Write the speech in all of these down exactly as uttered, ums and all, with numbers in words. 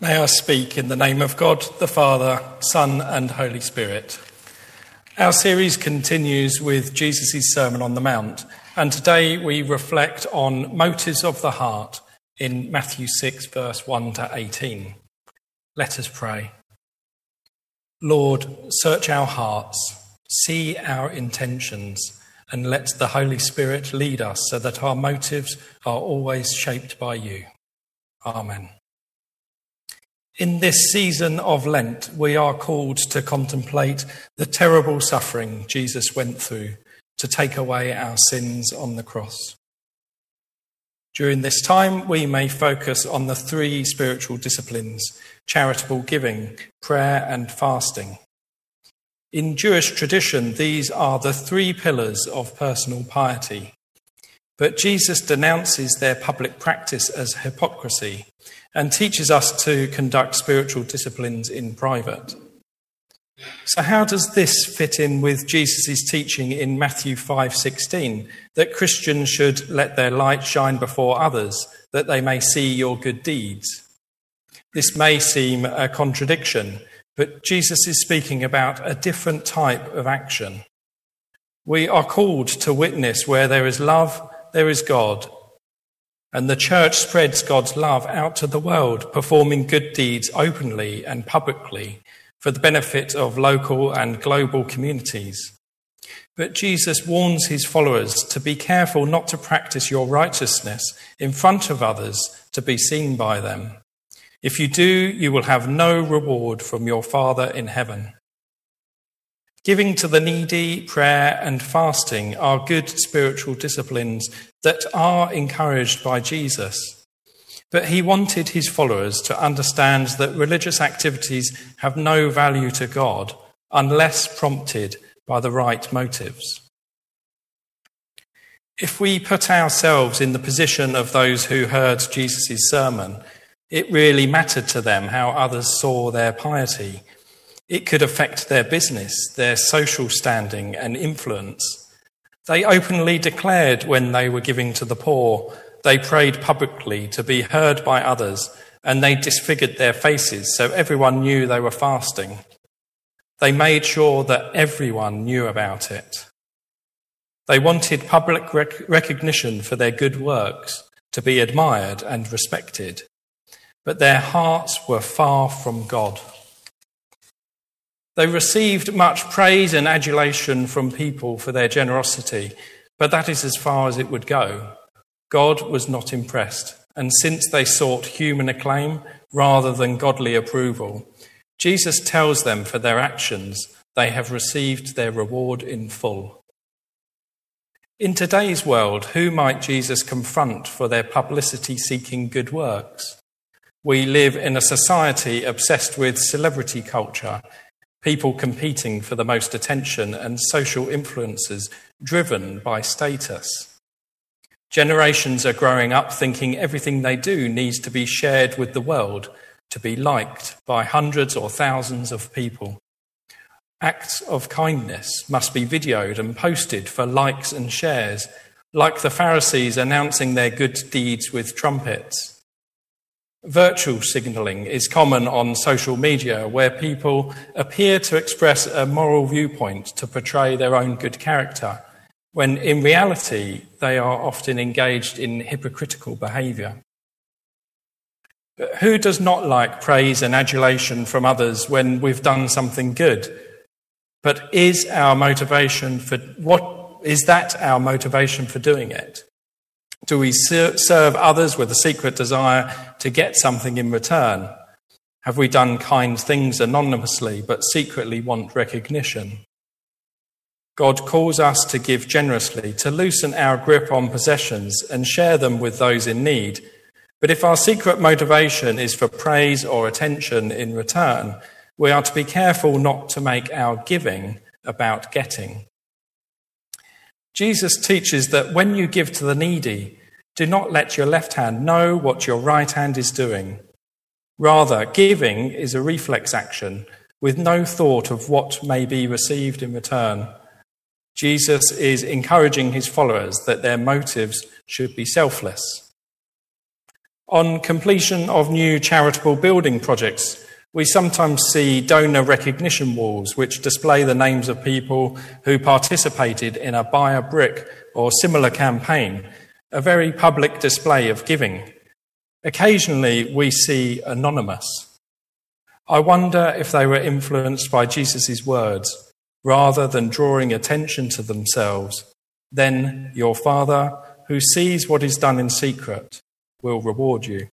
May I speak in the name of God, the Father, Son and Holy Spirit. Our series continues with Jesus' Sermon on the Mount, and today we reflect on motives of the heart in Matthew six, verse one to eighteen. Let us pray. Lord, search our hearts, see our intentions, and let the Holy Spirit lead us so that our motives are always shaped by you. Amen. In this season of Lent, we are called to contemplate the terrible suffering Jesus went through to take away our sins on the cross. During this time, we may focus on the three spiritual disciplines: charitable giving, prayer, and fasting. In Jewish tradition, these are the three pillars of personal piety. But Jesus denounces their public practice as hypocrisy and teaches us to conduct spiritual disciplines in private. So how does this fit in with Jesus' teaching in Matthew five sixteen, that Christians should let their light shine before others, that they may see your good deeds? This may seem a contradiction, but Jesus is speaking about a different type of action. We are called to witness where there is love, there is God. And the church spreads God's love out to the world, performing good deeds openly and publicly for the benefit of local and global communities. But Jesus warns his followers to be careful not to practice your righteousness in front of others to be seen by them. If you do, you will have no reward from your Father in heaven. Giving to the needy, prayer and fasting are good spiritual disciplines that are encouraged by Jesus. But he wanted his followers to understand that religious activities have no value to God unless prompted by the right motives. If we put ourselves in the position of those who heard Jesus' sermon, it really mattered to them how others saw their piety. It could affect their business, their social standing and influence. They openly declared when they were giving to the poor. They prayed publicly to be heard by others, and they disfigured their faces so everyone knew they were fasting. They made sure that everyone knew about it. They wanted public rec- recognition for their good works, to be admired and respected. But their hearts were far from God. They received much praise and adulation from people for their generosity, but that is as far as it would go. God was not impressed, and since they sought human acclaim rather than godly approval, Jesus tells them for their actions they have received their reward in full. In today's world, who might Jesus confront for their publicity-seeking good works? We live in a society obsessed with celebrity culture, people competing for the most attention and social influences driven by status. Generations are growing up thinking everything they do needs to be shared with the world, to be liked by hundreds or thousands of people. Acts of kindness must be videoed and posted for likes and shares, like the Pharisees announcing their good deeds with trumpets. Virtual signalling is common on social media, where people appear to express a moral viewpoint to portray their own good character, when in reality they are often engaged in hypocritical behaviour. But who does not like praise and adulation from others when we've done something good? But is our motivation for what is that our motivation for doing it? Do we serve others with a secret desire to get something in return? Have we done kind things anonymously but secretly want recognition? God calls us to give generously, to loosen our grip on possessions and share them with those in need. But if our secret motivation is for praise or attention in return, we are to be careful not to make our giving about getting. Jesus teaches that when you give to the needy, do not let your left hand know what your right hand is doing. Rather, giving is a reflex action with no thought of what may be received in return. Jesus is encouraging his followers that their motives should be selfless. On completion of new charitable building projects, we sometimes see donor recognition walls which display the names of people who participated in a Buy a Brick or similar campaign, a very public display of giving. Occasionally we see anonymous. I wonder if they were influenced by Jesus' words rather than drawing attention to themselves. Then your Father, who sees what is done in secret, will reward you.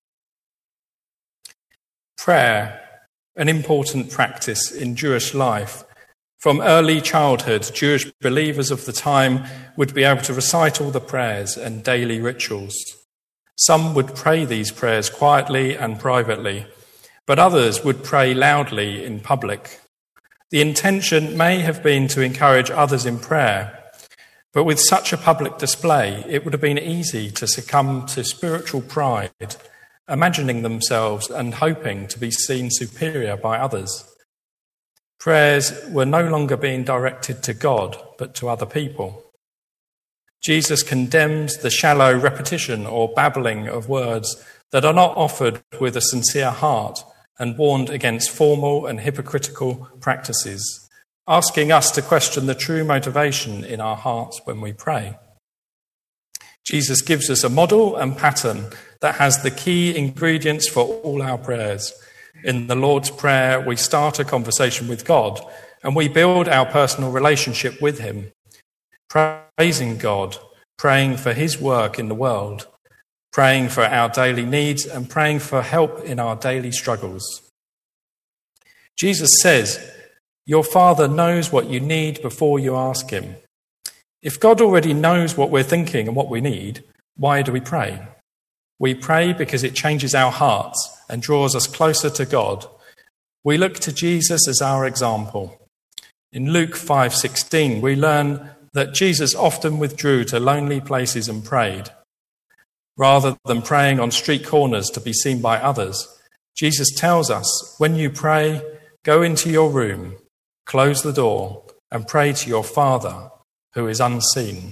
Prayer, an important practice in Jewish life. From early childhood, Jewish believers of the time would be able to recite all the prayers and daily rituals. Some would pray these prayers quietly and privately, but others would pray loudly in public. The intention may have been to encourage others in prayer, but with such a public display, it would have been easy to succumb to spiritual pride, imagining themselves and hoping to be seen superior by others. Prayers were no longer being directed to God, but to other people. Jesus condemns the shallow repetition or babbling of words that are not offered with a sincere heart, and warned against formal and hypocritical practices, asking us to question the true motivation in our hearts when we pray. Jesus gives us a model and pattern that has the key ingredients for all our prayers. In the Lord's Prayer, we start a conversation with God and we build our personal relationship with him, praising God, praying for his work in the world, praying for our daily needs and praying for help in our daily struggles. Jesus says, your Father knows what you need before you ask him. If God already knows what we're thinking and what we need, why do we pray? We pray because it changes our hearts and draws us closer to God. We look to Jesus as our example. In Luke five sixteen, we learn that Jesus often withdrew to lonely places and prayed. Rather than praying on street corners to be seen by others, Jesus tells us, when you pray, go into your room, close the door, and pray to your Father, who is unseen.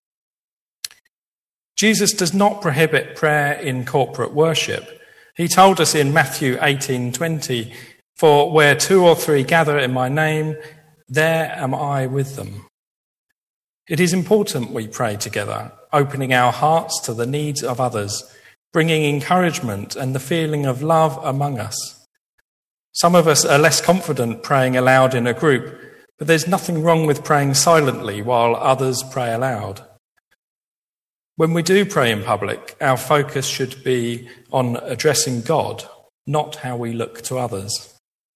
Jesus does not prohibit prayer in corporate worship. He told us in Matthew eighteen twenty, for where two or three gather in my name, there am I with them. It is important we pray together, opening our hearts to the needs of others, bringing encouragement and the feeling of love among us. Some of us are less confident praying aloud in a group, but there's nothing wrong with praying silently while others pray aloud. When we do pray in public, our focus should be on addressing God, not how we look to others.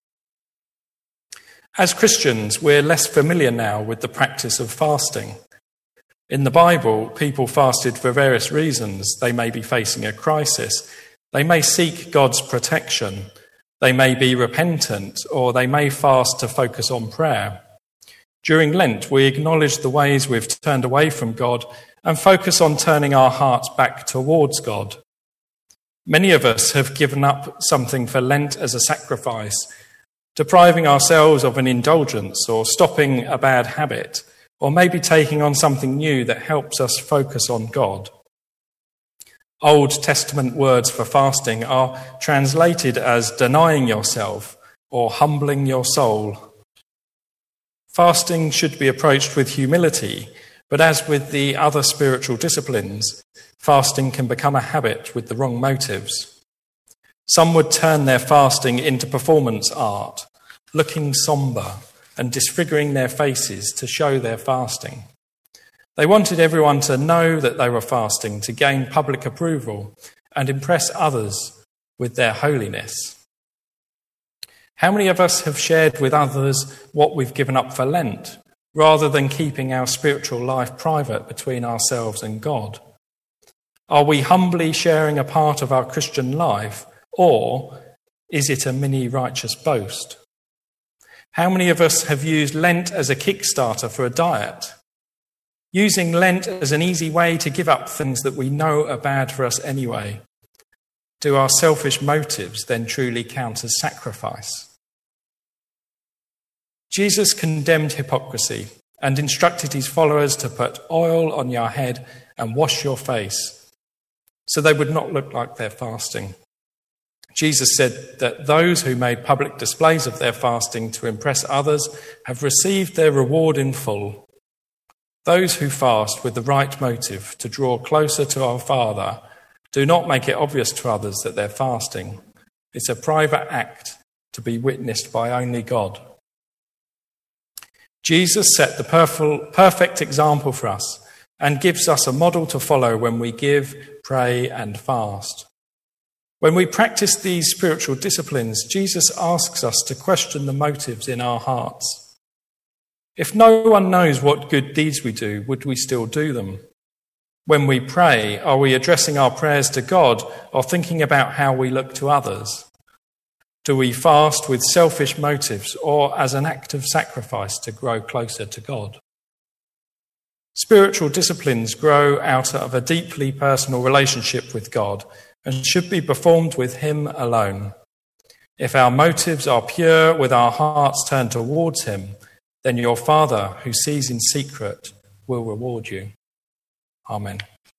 As Christians, we're less familiar now with the practice of fasting. In the Bible, people fasted for various reasons. They may be facing a crisis. They may seek God's protection. They may be repentant, or they may fast to focus on prayer. During Lent, we acknowledge the ways we've turned away from God and focus on turning our hearts back towards God. Many of us have given up something for Lent as a sacrifice, depriving ourselves of an indulgence or stopping a bad habit, or maybe taking on something new that helps us focus on God. Old Testament words for fasting are translated as denying yourself or humbling your soul. Fasting should be approached with humility, but as with the other spiritual disciplines, fasting can become a habit with the wrong motives. Some would turn their fasting into performance art, looking sombre and disfiguring their faces to show their fasting. They wanted everyone to know that they were fasting to gain public approval and impress others with their holiness. How many of us have shared with others what we've given up for Lent, rather than keeping our spiritual life private between ourselves and God? Are we humbly sharing a part of our Christian life, or is it a mini righteous boast? How many of us have used Lent as a kickstarter for a diet? Using Lent as an easy way to give up things that we know are bad for us anyway. Do our selfish motives then truly count as sacrifice? Jesus condemned hypocrisy and instructed his followers to put oil on your head and wash your face. so they would not look like they're fasting. Jesus said that those who made public displays of their fasting to impress others have received their reward in full. Those who fast with the right motive to draw closer to our Father do not make it obvious to others that they're fasting. It's a private act to be witnessed by only God. Jesus set the perfect example for us and gives us a model to follow when we give, pray, and fast. When we practice these spiritual disciplines, Jesus asks us to question the motives in our hearts. If no one knows what good deeds we do, would we still do them? When we pray, are we addressing our prayers to God or thinking about how we look to others? Do we fast with selfish motives or as an act of sacrifice to grow closer to God? Spiritual disciplines grow out of a deeply personal relationship with God and should be performed with Him alone. If our motives are pure, with our hearts turned towards Him, then your Father, who sees in secret, will reward you. Amen.